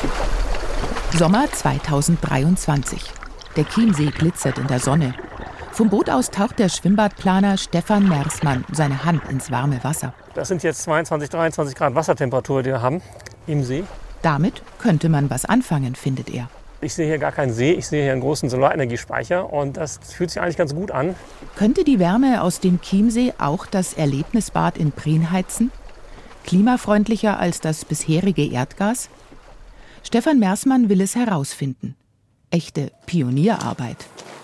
Sommer 2023. Der Chiemsee glitzert in der Sonne. Vom Boot aus taucht der Schwimmbadplaner Stefan Mersmann seine Hand ins warme Wasser. Das sind jetzt 22, 23 Grad Wassertemperatur, die wir haben im See. Damit könnte man was anfangen, findet er. Ich sehe hier gar keinen See, ich sehe hier einen großen Solarenergiespeicher und das fühlt sich eigentlich ganz gut an. Könnte die Wärme aus dem Chiemsee auch das Erlebnisbad in Prien heizen? Klimafreundlicher als das bisherige Erdgas? Stefan Mersmann will es herausfinden. Echte Pionierarbeit.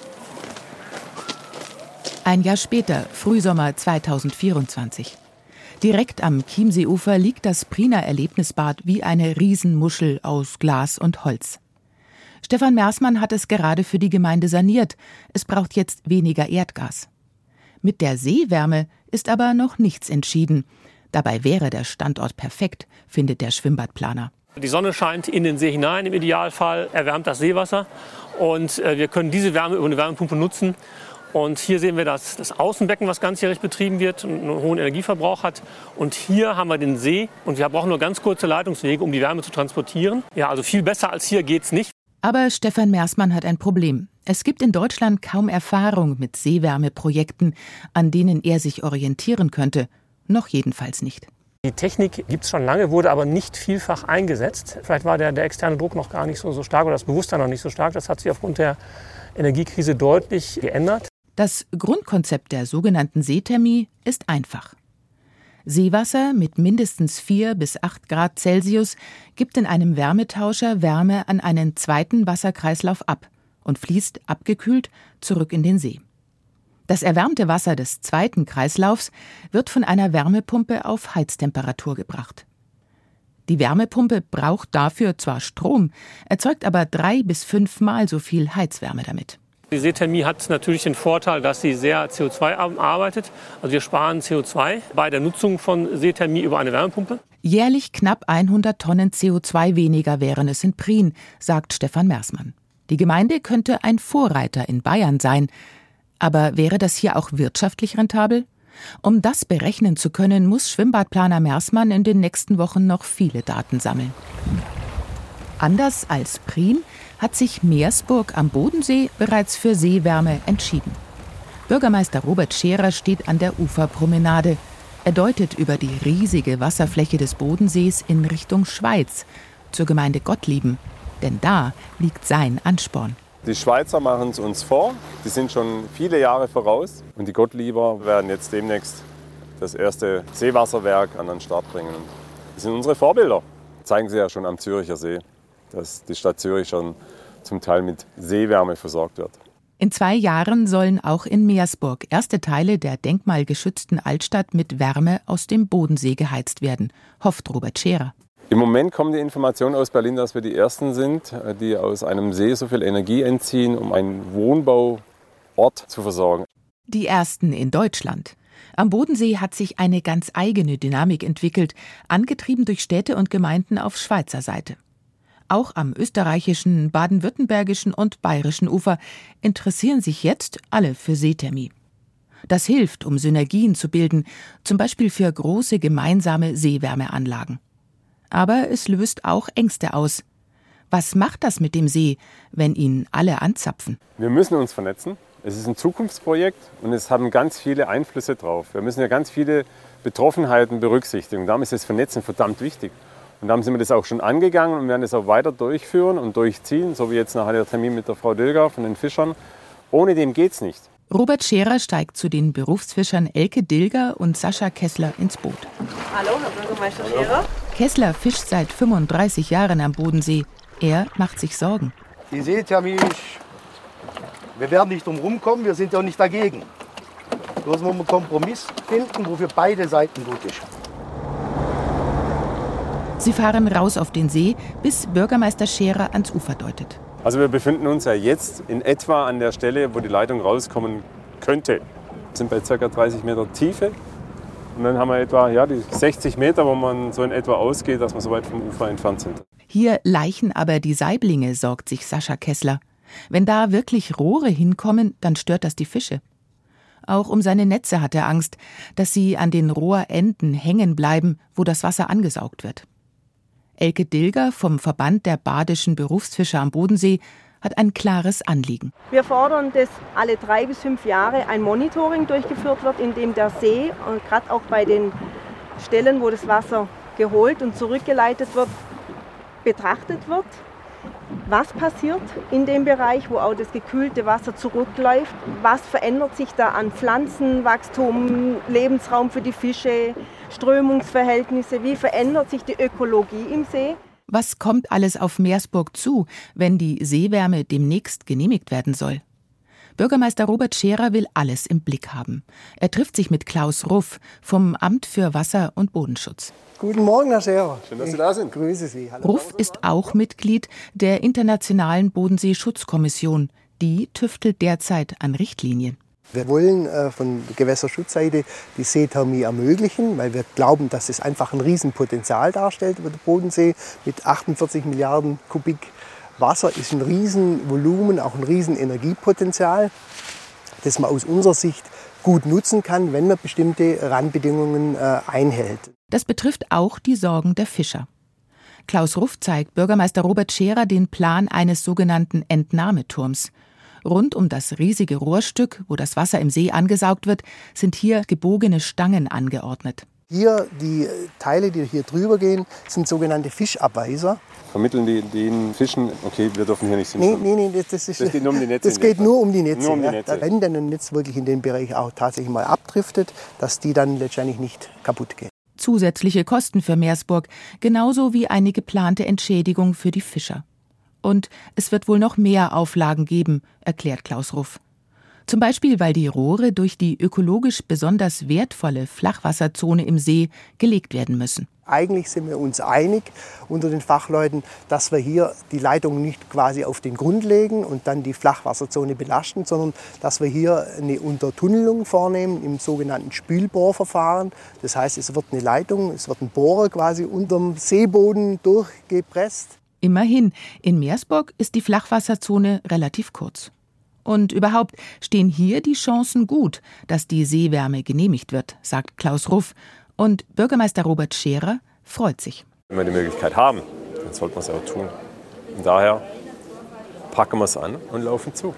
Ein Jahr später, Frühsommer 2024. Direkt am Chiemseeufer liegt das Priener Erlebnisbad wie eine Riesenmuschel aus Glas und Holz. Stefan Mersmann hat es gerade für die Gemeinde saniert. Es braucht jetzt weniger Erdgas. Mit der Seewärme ist aber noch nichts entschieden. Dabei wäre der Standort perfekt, findet der Schwimmbadplaner. Die Sonne scheint in den See hinein, im Idealfall erwärmt das Seewasser und wir können diese Wärme über eine Wärmepumpe nutzen. Und hier sehen wir das Außenbecken, was ganzjährig betrieben wird und einen hohen Energieverbrauch hat. Und hier haben wir den See und wir brauchen nur ganz kurze Leitungswege, um die Wärme zu transportieren. Ja, also viel besser als hier geht's nicht. Aber Stefan Mersmann hat ein Problem. Es gibt in Deutschland kaum Erfahrung mit Seewärmeprojekten, an denen er sich orientieren könnte. Noch jedenfalls nicht. Die Technik gibt es schon lange, wurde aber nicht vielfach eingesetzt. Vielleicht war der externe Druck noch gar nicht so stark oder das Bewusstsein noch nicht so stark. Das hat sich aufgrund der Energiekrise deutlich geändert. Das Grundkonzept der sogenannten Seethermie ist einfach. Seewasser mit mindestens 4 bis 8 Grad Celsius gibt in einem Wärmetauscher Wärme an einen zweiten Wasserkreislauf ab und fließt abgekühlt zurück in den See. Das erwärmte Wasser des zweiten Kreislaufs wird von einer Wärmepumpe auf Heiztemperatur gebracht. Die Wärmepumpe braucht dafür zwar Strom, erzeugt aber 3 bis 5 Mal so viel Heizwärme damit. Die Seethermie hat natürlich den Vorteil, dass sie sehr CO2 arbeitet. Also wir sparen CO2 bei der Nutzung von Seethermie über eine Wärmepumpe. Jährlich knapp 100 Tonnen CO2 weniger wären es in Prien, sagt Stefan Mersmann. Die Gemeinde könnte ein Vorreiter in Bayern sein. Aber wäre das hier auch wirtschaftlich rentabel? Um das berechnen zu können, muss Schwimmbadplaner Mersmann in den nächsten Wochen noch viele Daten sammeln. Anders als Prien hat sich Meersburg am Bodensee bereits für Seewärme entschieden. Bürgermeister Robert Scherer steht an der Uferpromenade. Er deutet über die riesige Wasserfläche des Bodensees in Richtung Schweiz, zur Gemeinde Gottlieben. Denn da liegt sein Ansporn. Die Schweizer machen es uns vor, die sind schon viele Jahre voraus. Und die Gottlieber werden jetzt demnächst das erste Seewasserwerk an den Start bringen. Das sind unsere Vorbilder. Das zeigen sie ja schon am Züricher See, dass die Stadt Zürich schon zum Teil mit Seewärme versorgt wird. In 2 Jahren sollen auch in Meersburg erste Teile der denkmalgeschützten Altstadt mit Wärme aus dem Bodensee geheizt werden, hofft Robert Scherer. Im Moment kommt die Information aus Berlin, dass wir die Ersten sind, die aus einem See so viel Energie entziehen, um einen Wohnbauort zu versorgen. Die Ersten in Deutschland. Am Bodensee hat sich eine ganz eigene Dynamik entwickelt, angetrieben durch Städte und Gemeinden auf Schweizer Seite. Auch am österreichischen, baden-württembergischen und bayerischen Ufer interessieren sich jetzt alle für Seethermie. Das hilft, um Synergien zu bilden, zum Beispiel für große gemeinsame Seewärmeanlagen. Aber es löst auch Ängste aus. Was macht das mit dem See, wenn ihn alle anzapfen? Wir müssen uns vernetzen. Es ist ein Zukunftsprojekt und es haben ganz viele Einflüsse drauf. Wir müssen ja ganz viele Betroffenheiten berücksichtigen. Darum ist das Vernetzen verdammt wichtig. Und darum sind wir das auch schon angegangen und werden das auch weiter durchführen und durchziehen, so wie jetzt nachher der Termin mit der Frau Dilger von den Fischern. Ohne dem geht's nicht. Robert Scherer steigt zu den Berufsfischern Elke Dilger und Sascha Kessler ins Boot. Hallo, Herr Bürgermeister Scherer. Kessler fischt seit 35 Jahren am Bodensee. Er macht sich Sorgen. Die Seethermie, wir werden nicht drum rumkommen, wir sind ja auch nicht dagegen. Bloß wollen wir einen Kompromiss finden, wo für beide Seiten gut ist. Sie fahren raus auf den See, bis Bürgermeister Scherer ans Ufer deutet. Also wir befinden uns ja jetzt in etwa an der Stelle, wo die Leitung rauskommen könnte. Wir sind bei ca. 30 Meter Tiefe. Und dann haben wir etwa die 60 Meter, wo man so in etwa ausgeht, dass wir so weit vom Ufer entfernt sind. Hier laichen aber die Saiblinge, sorgt sich Sascha Kessler. Wenn da wirklich Rohre hinkommen, dann stört das die Fische. Auch um seine Netze hat er Angst, dass sie an den Rohrenden hängen bleiben, wo das Wasser angesaugt wird. Elke Dilger vom Verband der badischen Berufsfischer am Bodensee hat ein klares Anliegen. Wir fordern, dass alle 3 bis 5 Jahre ein Monitoring durchgeführt wird, in dem der See, und gerade auch bei den Stellen, wo das Wasser geholt und zurückgeleitet wird, betrachtet wird. Was passiert in dem Bereich, wo auch das gekühlte Wasser zurückläuft? Was verändert sich da an Pflanzenwachstum, Lebensraum für die Fische, Strömungsverhältnisse? Wie verändert sich die Ökologie im See? Was kommt alles auf Meersburg zu, wenn die Seewärme demnächst genehmigt werden soll? Bürgermeister Robert Scherer will alles im Blick haben. Er trifft sich mit Klaus Ruff vom Amt für Wasser- und Bodenschutz. Guten Morgen, Herr Scherer. Schön, dass Sie da sind. Grüße Sie. Hallo. Ruff ist auch Mitglied der Internationalen Bodensee-Schutzkommission. Die tüftelt derzeit an Richtlinien. Wir wollen von der Gewässerschutzseite die Seethermie ermöglichen, weil wir glauben, dass es einfach ein Riesenpotenzial darstellt über den Bodensee. Mit 48 Milliarden Kubik Wasser ist ein Riesenvolumen, auch ein Riesenenergiepotenzial, das man aus unserer Sicht gut nutzen kann, wenn man bestimmte Randbedingungen einhält. Das betrifft auch die Sorgen der Fischer. Klaus Ruff zeigt Bürgermeister Robert Scherer den Plan eines sogenannten Entnahmeturms. Rund um das riesige Rohrstück, wo das Wasser im See angesaugt wird, sind hier gebogene Stangen angeordnet. Hier, die Teile, die hier drüber gehen, sind sogenannte Fischabweiser. Vermitteln die den Fischen, okay, wir dürfen hier nicht Nee, das geht nur um die Netze. Das geht nur um die Netze. Nur um die Netze. Wenn dann ein Netz wirklich in den Bereich auch tatsächlich mal abdriftet, dass die dann letztendlich nicht kaputt gehen. Zusätzliche Kosten für Meersburg, genauso wie eine geplante Entschädigung für die Fischer. Und es wird wohl noch mehr Auflagen geben, erklärt Klaus Ruff. Zum Beispiel, weil die Rohre durch die ökologisch besonders wertvolle Flachwasserzone im See gelegt werden müssen. Eigentlich sind wir uns einig unter den Fachleuten, dass wir hier die Leitung nicht quasi auf den Grund legen und dann die Flachwasserzone belasten, sondern dass wir hier eine Untertunnelung vornehmen im sogenannten Spülbohrverfahren. Das heißt, es wird eine Leitung, es wird ein Bohrer quasi unterm Seeboden durchgepresst. Immerhin, in Meersburg ist die Flachwasserzone relativ kurz. Und überhaupt stehen hier die Chancen gut, dass die Seewärme genehmigt wird, sagt Klaus Ruff. Und Bürgermeister Robert Scherer freut sich. Wenn wir die Möglichkeit haben, dann sollten wir es auch tun. Und daher packen wir es an und laufen zu.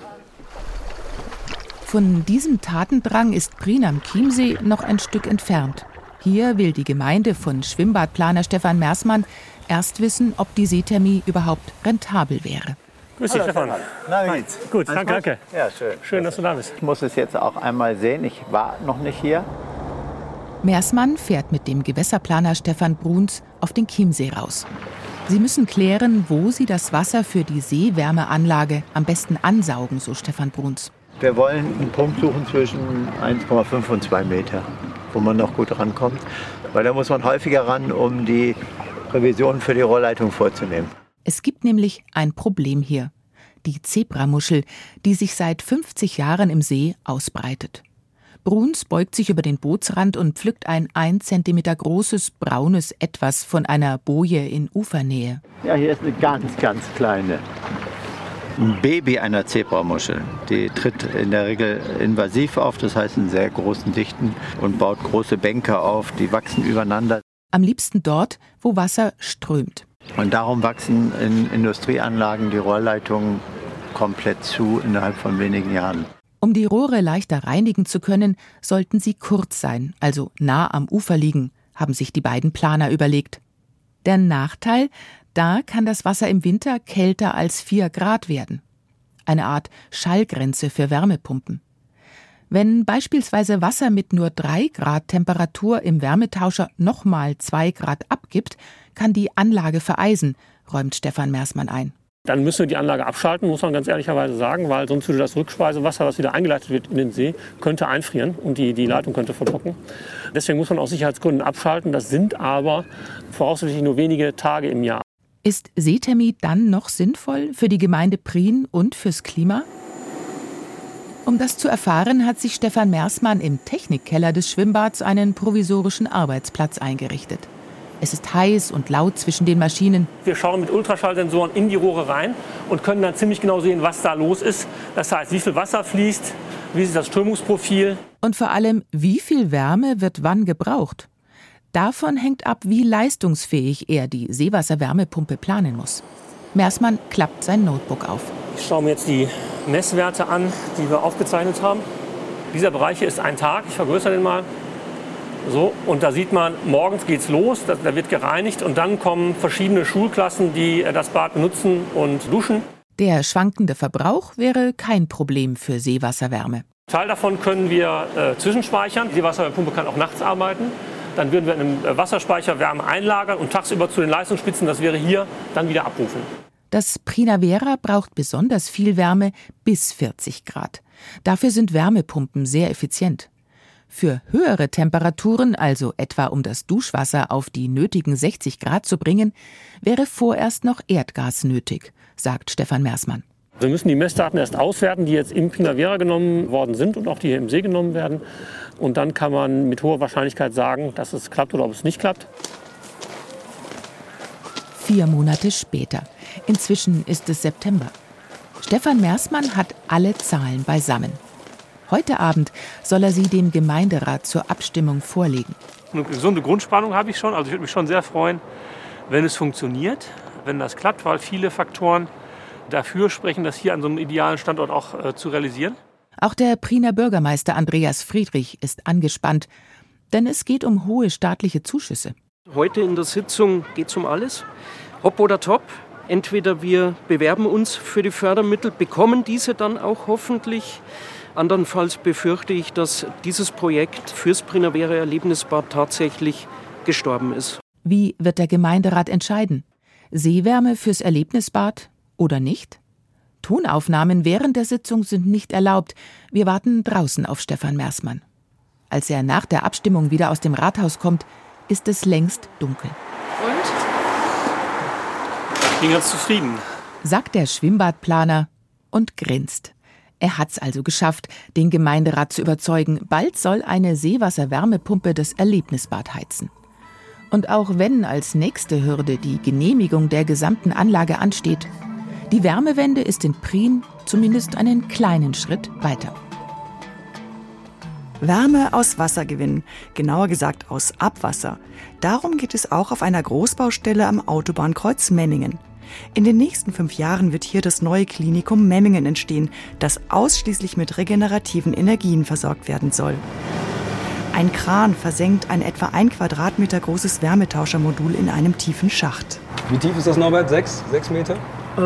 Von diesem Tatendrang ist Prien am Chiemsee noch ein Stück entfernt. Hier will die Gemeinde von Schwimmbadplaner Stefan Mersmann erst wissen, ob die Seethermie überhaupt rentabel wäre. Grüß dich, Stefan. Nein, Gut, danke. Ja, schön. Schön, dass du da bist. Ich muss es jetzt auch einmal sehen. Ich war noch nicht hier. Mersmann fährt mit dem Gewässerplaner Stefan Bruns auf den Chiemsee raus. Sie müssen klären, wo sie das Wasser für die Seewärmeanlage am besten ansaugen, so Stefan Bruns. Wir wollen einen Punkt suchen zwischen 1,5 und 2 Meter, wo man noch gut rankommt. Weil da muss man häufiger ran, um die Revision für die Rohrleitung vorzunehmen. Es gibt nämlich ein Problem hier. Die Zebramuschel, die sich seit 50 Jahren im See ausbreitet. Bruns beugt sich über den Bootsrand und pflückt ein 1 Zentimeter großes, braunes Etwas von einer Boje in Ufernähe. Ja, hier ist eine ganz, ganz kleine. Ein Baby einer Zebramuschel. Die tritt in der Regel invasiv auf, das heißt in sehr großen Dichten und baut große Bänke auf, die wachsen übereinander. Am liebsten dort, wo Wasser strömt. Und darum wachsen in Industrieanlagen die Rohrleitungen komplett zu innerhalb von wenigen Jahren. Um die Rohre leichter reinigen zu können, sollten sie kurz sein, also nah am Ufer liegen, haben sich die beiden Planer überlegt. Der Nachteil, da kann das Wasser im Winter kälter als 4 Grad werden. Eine Art Schallgrenze für Wärmepumpen. Wenn beispielsweise Wasser mit nur 3 Grad Temperatur im Wärmetauscher nochmal 2 Grad abgibt, kann die Anlage vereisen, räumt Stefan Mersmann ein. Dann müssen wir die Anlage abschalten, muss man ganz ehrlicherweise sagen, weil sonst würde das Rückspeisewasser, was wieder eingeleitet wird in den See, könnte einfrieren und die Leitung könnte verblocken. Deswegen muss man aus Sicherheitsgründen abschalten. Das sind aber voraussichtlich nur wenige Tage im Jahr. Ist Seethermie dann noch sinnvoll für die Gemeinde Prien und fürs Klima? Um das zu erfahren, hat sich Stefan Mersmann im Technikkeller des Schwimmbads einen provisorischen Arbeitsplatz eingerichtet. Es ist heiß und laut zwischen den Maschinen. Wir schauen mit Ultraschallsensoren in die Rohre rein und können dann ziemlich genau sehen, was da los ist. Das heißt, wie viel Wasser fließt, wie ist das Strömungsprofil. Und vor allem, wie viel Wärme wird wann gebraucht. Davon hängt ab, wie leistungsfähig er die Seewasserwärmepumpe planen muss. Mersmann klappt sein Notebook auf. Ich schaue mir jetzt die Messwerte an, die wir aufgezeichnet haben. Dieser Bereich hier ist ein Tag. Ich vergrößere den mal. So, und da sieht man, morgens geht's los, da wird gereinigt und dann kommen verschiedene Schulklassen, die das Bad benutzen und duschen. Der schwankende Verbrauch wäre kein Problem für Seewasserwärme. Teil davon können wir zwischenspeichern. Die Seewasserwärmepumpe kann auch nachts arbeiten. Dann würden wir in einem Wasserspeicher Wärme einlagern und tagsüber zu den Leistungsspitzen, das wäre hier, dann wieder abrufen. Das Primavera braucht besonders viel Wärme bis 40 Grad. Dafür sind Wärmepumpen sehr effizient. Für höhere Temperaturen, also etwa um das Duschwasser auf die nötigen 60 Grad zu bringen, wäre vorerst noch Erdgas nötig, sagt Stefan Mersmann. Wir müssen die Messdaten erst auswerten, die jetzt im Primavera genommen worden sind und auch die hier im See genommen werden. Und dann kann man mit hoher Wahrscheinlichkeit sagen, dass es klappt oder ob es nicht klappt. 4 Monate später. Inzwischen ist es September. Stefan Mersmann hat alle Zahlen beisammen. Heute Abend soll er sie dem Gemeinderat zur Abstimmung vorlegen. Eine gesunde Grundspannung habe ich schon. Also ich würde mich schon sehr freuen, wenn es funktioniert, wenn das klappt, weil viele Faktoren dafür sprechen, das hier an so einem idealen Standort auch zu realisieren. Auch der Priener Bürgermeister Andreas Friedrich ist angespannt, denn es geht um hohe staatliche Zuschüsse. Heute in der Sitzung geht es um alles, hopp oder top. Entweder wir bewerben uns für die Fördermittel, bekommen diese dann auch hoffentlich. Andernfalls befürchte ich, dass dieses Projekt fürs Primavera Erlebnisbad tatsächlich gestorben ist. Wie wird der Gemeinderat entscheiden? Seewärme fürs Erlebnisbad oder nicht? Tonaufnahmen während der Sitzung sind nicht erlaubt. Wir warten draußen auf Stefan Mersmann. Als er nach der Abstimmung wieder aus dem Rathaus kommt, ist es längst dunkel. Und? Ich bin ganz zufrieden, sagt der Schwimmbadplaner und grinst. Er hat's also geschafft, den Gemeinderat zu überzeugen. Bald soll eine Seewasserwärmepumpe das Erlebnisbad heizen. Und auch wenn als nächste Hürde die Genehmigung der gesamten Anlage ansteht, die Wärmewende ist in Prien zumindest einen kleinen Schritt weiter. Wärme aus Wasser gewinnen, genauer gesagt aus Abwasser. Darum geht es auch auf einer Großbaustelle am Autobahnkreuz Memmingen. In den nächsten 5 Jahren wird hier das neue Klinikum Memmingen entstehen, das ausschließlich mit regenerativen Energien versorgt werden soll. Ein Kran versenkt ein etwa 1 Quadratmeter großes Wärmetauschermodul in einem tiefen Schacht. Wie tief ist das, Norbert? 6 Meter?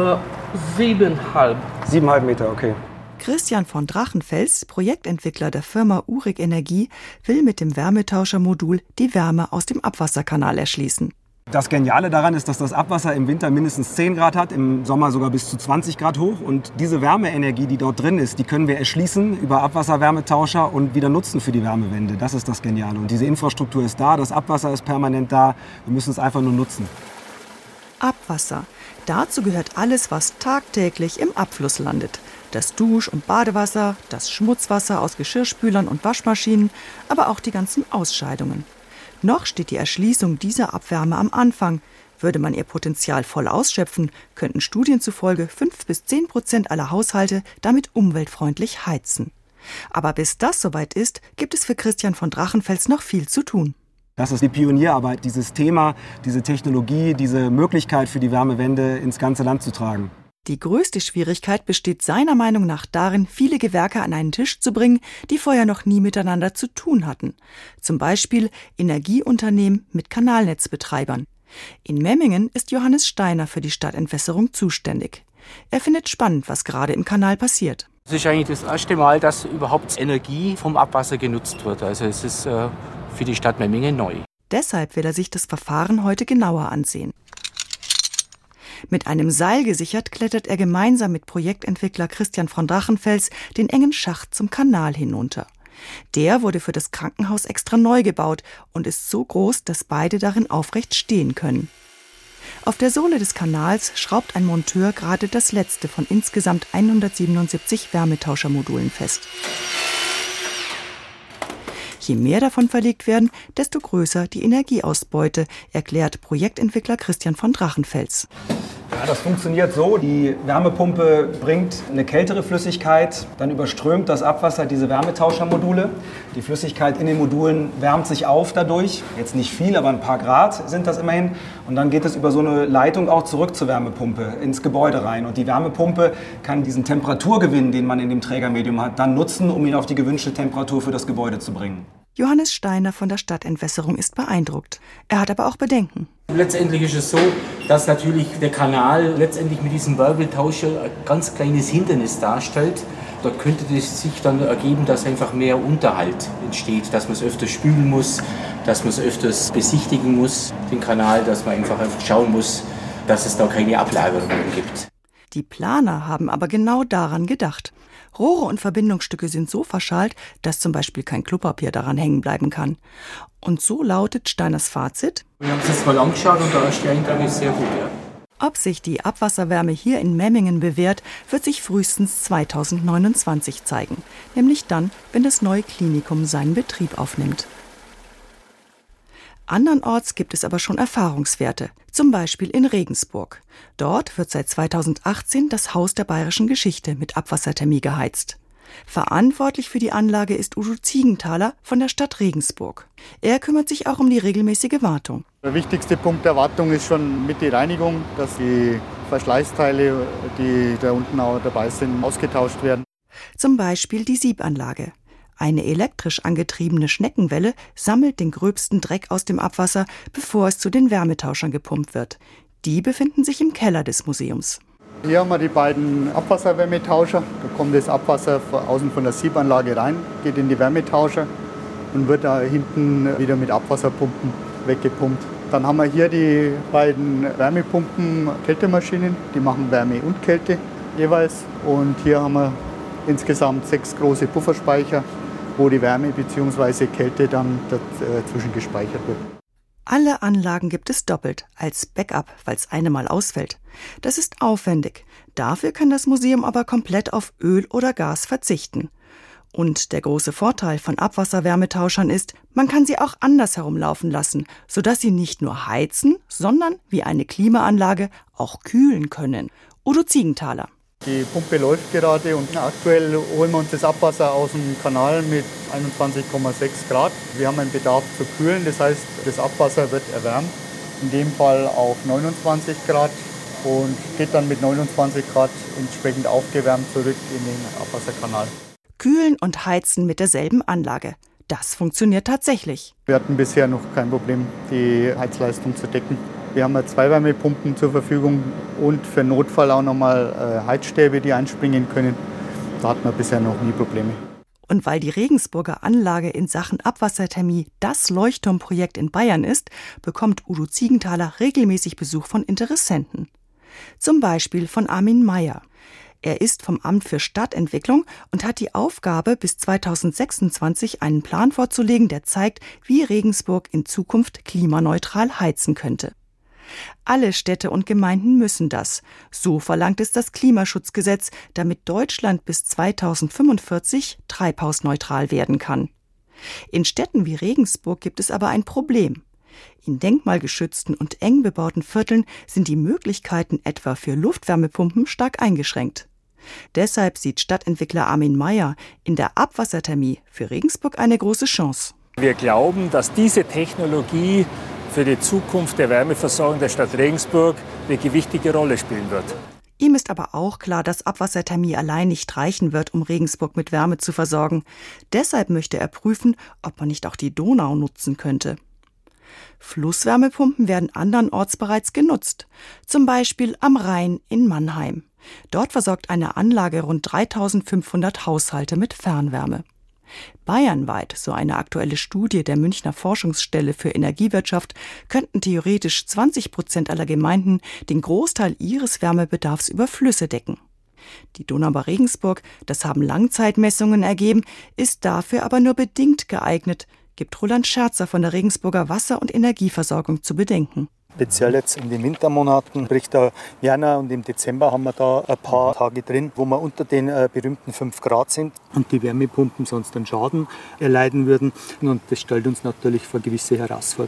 7,5. 7,5 Meter, okay. Christian von Drachenfels, Projektentwickler der Firma Urig Energie, will mit dem Wärmetauschermodul die Wärme aus dem Abwasserkanal erschließen. Das Geniale daran ist, dass das Abwasser im Winter mindestens 10 Grad hat, im Sommer sogar bis zu 20 Grad hoch. Und diese Wärmeenergie, die dort drin ist, die können wir erschließen über Abwasserwärmetauscher und wieder nutzen für die Wärmewende. Das ist das Geniale. Und diese Infrastruktur ist da, das Abwasser ist permanent da. Wir müssen es einfach nur nutzen. Abwasser. Dazu gehört alles, was tagtäglich im Abfluss landet. Das Dusch- und Badewasser, das Schmutzwasser aus Geschirrspülern und Waschmaschinen, aber auch die ganzen Ausscheidungen. Noch steht die Erschließung dieser Abwärme am Anfang. Würde man ihr Potenzial voll ausschöpfen, könnten Studien zufolge 5-10% aller Haushalte damit umweltfreundlich heizen. Aber bis das soweit ist, gibt es für Christian von Drachenfels noch viel zu tun. Das ist die Pionierarbeit, dieses Thema, diese Technologie, diese Möglichkeit für die Wärmewende ins ganze Land zu tragen. Die größte Schwierigkeit besteht seiner Meinung nach darin, viele Gewerke an einen Tisch zu bringen, die vorher noch nie miteinander zu tun hatten. Zum Beispiel Energieunternehmen mit Kanalnetzbetreibern. In Memmingen ist Johannes Steiner für die Stadtentwässerung zuständig. Er findet spannend, was gerade im Kanal passiert. Es ist eigentlich das erste Mal, dass überhaupt Energie vom Abwasser genutzt wird. Also es ist für die Stadt Memmingen neu. Deshalb will er sich das Verfahren heute genauer ansehen. Mit einem Seil gesichert klettert er gemeinsam mit Projektentwickler Christian von Drachenfels den engen Schacht zum Kanal hinunter. Der wurde für das Krankenhaus extra neu gebaut und ist so groß, dass beide darin aufrecht stehen können. Auf der Sohle des Kanals schraubt ein Monteur gerade das letzte von insgesamt 177 Wärmetauschermodulen fest. Je mehr davon verlegt werden, desto größer die Energieausbeute, erklärt Projektentwickler Christian von Drachenfels. Ja, das funktioniert so. Die Wärmepumpe bringt eine kältere Flüssigkeit, dann überströmt das Abwasser diese Wärmetauschermodule. Die Flüssigkeit in den Modulen wärmt sich auf dadurch. Jetzt nicht viel, aber ein paar Grad sind das immerhin. Und dann geht es über so eine Leitung auch zurück zur Wärmepumpe, ins Gebäude rein. Und die Wärmepumpe kann diesen Temperaturgewinn, den man in dem Trägermedium hat, dann nutzen, um ihn auf die gewünschte Temperatur für das Gebäude zu bringen. Johannes Steiner von der Stadtentwässerung ist beeindruckt. Er hat aber auch Bedenken. Letztendlich ist es so, dass natürlich der Kanal letztendlich mit diesem Wirbeltauscher ein ganz kleines Hindernis darstellt. Da könnte es sich dann ergeben, dass einfach mehr Unterhalt entsteht, dass man es öfters spülen muss, dass man es öfters besichtigen muss, den Kanal, dass man einfach schauen muss, dass es da keine Ablagerungen gibt. Die Planer haben aber genau daran gedacht. Rohre und Verbindungsstücke sind so verschalt, dass zum Beispiel kein Klopapier daran hängen bleiben kann. Und so lautet Steiners Fazit: Wir haben es jetzt mal angeschaut und der erste Eindruck ist sehr gut. Ja. Ob sich die Abwasserwärme hier in Memmingen bewährt, wird sich frühestens 2029 zeigen. Nämlich dann, wenn das neue Klinikum seinen Betrieb aufnimmt. Andernorts gibt es aber schon Erfahrungswerte, zum Beispiel in Regensburg. Dort wird seit 2018 das Haus der bayerischen Geschichte mit Abwasserthermie geheizt. Verantwortlich für die Anlage ist Udo Ziegenthaler von der Stadt Regensburg. Er kümmert sich auch um die regelmäßige Wartung. Der wichtigste Punkt der Wartung ist schon mit die Reinigung, dass die Verschleißteile, die da unten auch dabei sind, ausgetauscht werden. Zum Beispiel die Siebanlage. Eine elektrisch angetriebene Schneckenwelle sammelt den gröbsten Dreck aus dem Abwasser, bevor es zu den Wärmetauschern gepumpt wird. Die befinden sich im Keller des Museums. Hier haben wir die beiden Abwasserwärmetauscher. Da kommt das Abwasser außen von der Siebanlage rein, geht in die Wärmetauscher und wird da hinten wieder mit Abwasserpumpen weggepumpt. Dann haben wir hier die beiden Wärmepumpen, Kältemaschinen, die machen Wärme und Kälte jeweils. Und hier haben wir insgesamt 6 große Pufferspeicher, wo die Wärme bzw. Kälte dann dazwischen gespeichert wird. Alle Anlagen gibt es doppelt, als Backup, falls eine mal ausfällt. Das ist aufwendig. Dafür kann das Museum aber komplett auf Öl oder Gas verzichten. Und der große Vorteil von Abwasserwärmetauschern ist, man kann sie auch andersherum laufen lassen, sodass sie nicht nur heizen, sondern wie eine Klimaanlage auch kühlen können. Udo Ziegenthaler. Die Pumpe läuft gerade und aktuell holen wir uns das Abwasser aus dem Kanal mit 21,6 Grad. Wir haben einen Bedarf zu kühlen, das heißt, das Abwasser wird erwärmt, in dem Fall auf 29 Grad und geht dann mit 29 Grad entsprechend aufgewärmt zurück in den Abwasserkanal. Kühlen und heizen mit derselben Anlage. Das funktioniert tatsächlich. Wir hatten bisher noch kein Problem, die Heizleistung zu decken. Wir haben 2 Wärmepumpen zur Verfügung und für Notfall auch nochmal Heizstäbe, die einspringen können. Da hatten wir bisher noch nie Probleme. Und weil die Regensburger Anlage in Sachen Abwasserthermie das Leuchtturmprojekt in Bayern ist, bekommt Udo Ziegenthaler regelmäßig Besuch von Interessenten. Zum Beispiel von Armin Meyer. Er ist vom Amt für Stadtentwicklung und hat die Aufgabe, bis 2026 einen Plan vorzulegen, der zeigt, wie Regensburg in Zukunft klimaneutral heizen könnte. Alle Städte und Gemeinden müssen das. So verlangt es das Klimaschutzgesetz, damit Deutschland bis 2045 treibhausneutral werden kann. In Städten wie Regensburg gibt es aber ein Problem. In denkmalgeschützten und eng bebauten Vierteln sind die Möglichkeiten etwa für Luftwärmepumpen stark eingeschränkt. Deshalb sieht Stadtentwickler Armin Meyer in der Abwasserthermie für Regensburg eine große Chance. Wir glauben, dass diese Technologie für die Zukunft der Wärmeversorgung der Stadt Regensburg eine gewichtige Rolle spielen wird. Ihm ist aber auch klar, dass Abwasserthermie allein nicht reichen wird, um Regensburg mit Wärme zu versorgen. Deshalb möchte er prüfen, ob man nicht auch die Donau nutzen könnte. Flusswärmepumpen werden andernorts bereits genutzt, zum Beispiel am Rhein in Mannheim. Dort versorgt eine Anlage rund 3.500 Haushalte mit Fernwärme. Bayernweit, so eine aktuelle Studie der Münchner Forschungsstelle für Energiewirtschaft, könnten theoretisch 20% aller Gemeinden den Großteil ihres Wärmebedarfs über Flüsse decken. Die Donau bei Regensburg, das haben Langzeitmessungen ergeben, ist dafür aber nur bedingt geeignet, gibt Roland Scherzer von der Regensburger Wasser- und Energieversorgung zu bedenken. Speziell jetzt in den Wintermonaten, sprich der Jänner und im Dezember haben wir da ein paar Tage drin, wo wir unter den berühmten 5 Grad sind und die Wärmepumpen sonst einen Schaden erleiden würden. Und das stellt uns natürlich vor gewisse Herausforderungen.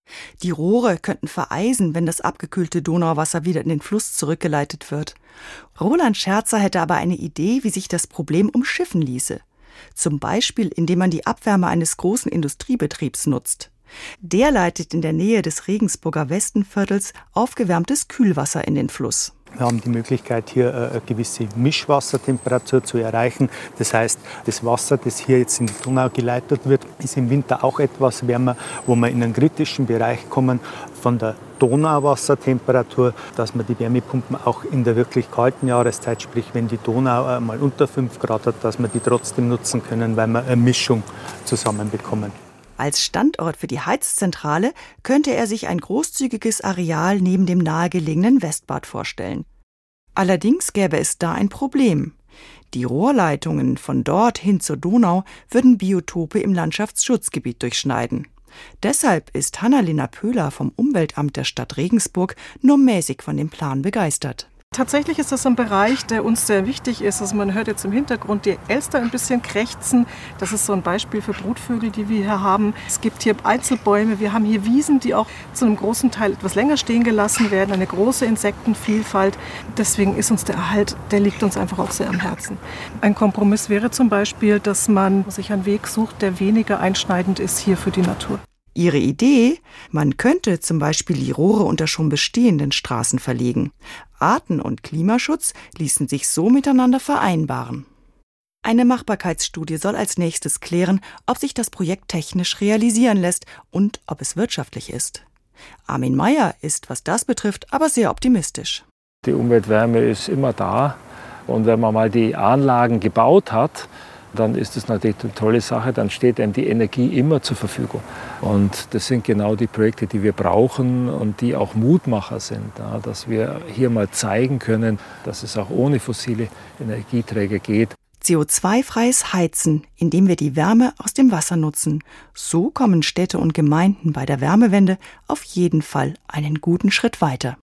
Die Rohre könnten vereisen, wenn das abgekühlte Donauwasser wieder in den Fluss zurückgeleitet wird. Roland Scherzer hätte aber eine Idee, wie sich das Problem umschiffen ließe. Zum Beispiel, indem man die Abwärme eines großen Industriebetriebs nutzt. Der leitet in der Nähe des Regensburger Westenviertels aufgewärmtes Kühlwasser in den Fluss. Wir haben die Möglichkeit, hier eine gewisse Mischwassertemperatur zu erreichen. Das heißt, das Wasser, das hier jetzt in die Donau geleitet wird, ist im Winter auch etwas wärmer, wo wir in einen kritischen Bereich kommen von der Donauwassertemperatur, dass man die Wärmepumpen auch in der wirklich kalten Jahreszeit, sprich wenn die Donau mal unter 5 Grad hat, dass wir die trotzdem nutzen können, weil wir eine Mischung zusammenbekommen. Als Standort für die Heizzentrale könnte er sich ein großzügiges Areal neben dem nahegelegenen Westbad vorstellen. Allerdings gäbe es da ein Problem. Die Rohrleitungen von dort hin zur Donau würden Biotope im Landschaftsschutzgebiet durchschneiden. Deshalb ist Hannalena Pöhler vom Umweltamt der Stadt Regensburg nur mäßig von dem Plan begeistert. Tatsächlich ist das ein Bereich, der uns sehr wichtig ist. Also man hört jetzt im Hintergrund die Elster ein bisschen krächzen. Das ist so ein Beispiel für Brutvögel, die wir hier haben. Es gibt hier Einzelbäume. Wir haben hier Wiesen, die auch zu einem großen Teil etwas länger stehen gelassen werden. Eine große Insektenvielfalt. Deswegen ist uns der Erhalt, der liegt uns einfach auch sehr am Herzen. Ein Kompromiss wäre zum Beispiel, dass man sich einen Weg sucht, der weniger einschneidend ist hier für die Natur. Ihre Idee? Man könnte zum Beispiel die Rohre unter schon bestehenden Straßen verlegen. Arten- und Klimaschutz ließen sich so miteinander vereinbaren. Eine Machbarkeitsstudie soll als nächstes klären, ob sich das Projekt technisch realisieren lässt und ob es wirtschaftlich ist. Armin Meyer ist, was das betrifft, aber sehr optimistisch. Die Umweltwärme ist immer da. Und wenn man mal die Anlagen gebaut hat, dann ist das natürlich eine tolle Sache, dann steht einem die Energie immer zur Verfügung. Und das sind genau die Projekte, die wir brauchen und die auch Mutmacher sind, ja, dass wir hier mal zeigen können, dass es auch ohne fossile Energieträger geht. CO2-freies Heizen, indem wir die Wärme aus dem Wasser nutzen. So kommen Städte und Gemeinden bei der Wärmewende auf jeden Fall einen guten Schritt weiter.